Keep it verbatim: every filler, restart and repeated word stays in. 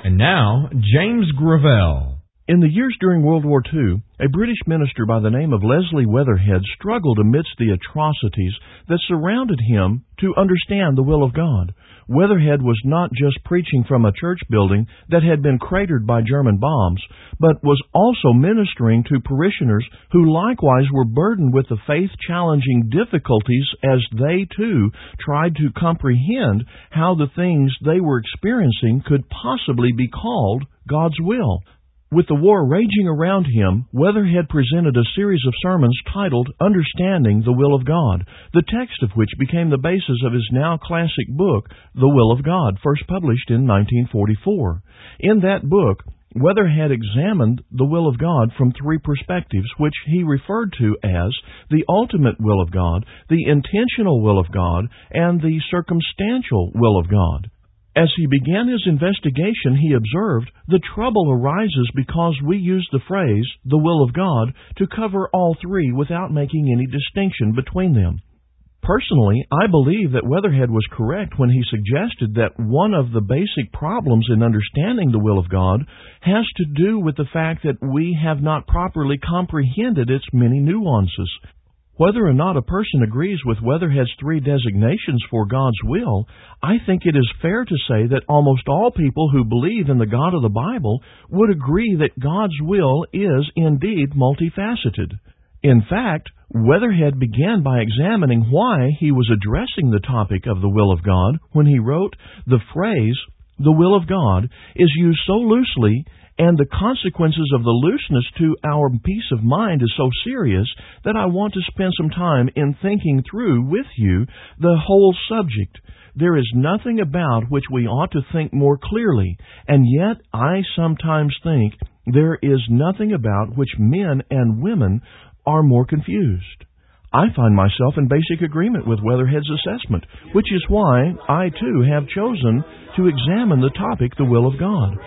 And now, James Gravel. In the years during World War Two, a British minister by the name of Leslie Weatherhead struggled amidst the atrocities that surrounded him to understand the will of God. Weatherhead was not just preaching from a church building that had been cratered by German bombs, but was also ministering to parishioners who likewise were burdened with the faith-challenging difficulties as they, too, tried to comprehend how the things they were experiencing could possibly be called God's will. With the war raging around him, Weatherhead presented a series of sermons titled Understanding the Will of God, the text of which became the basis of his now classic book, The Will of God, first published in nineteen forty-four. In that book, Weatherhead examined the will of God from three perspectives, which he referred to as the ultimate will of God, the intentional will of God, and the circumstantial will of God. As he began his investigation, he observed, the trouble arises because we use the phrase, the will of God, to cover all three without making any distinction between them. Personally, I believe that Weatherhead was correct when he suggested that one of the basic problems in understanding the will of God has to do with the fact that we have not properly comprehended its many nuances. Whether or not a person agrees with Weatherhead's three designations for God's will, I think it is fair to say that almost all people who believe in the God of the Bible would agree that God's will is indeed multifaceted. In fact, Weatherhead began by examining why he was addressing the topic of the will of God when he wrote, the phrase, the will of God, is used so loosely and the consequences of the looseness to our peace of mind is so serious that I want to spend some time in thinking through with you the whole subject. There is nothing about which we ought to think more clearly, and yet I sometimes think there is nothing about which men and women are more confused. I find myself in basic agreement with Weatherhead's assessment, which is why I too have chosen to examine the topic, the will of God.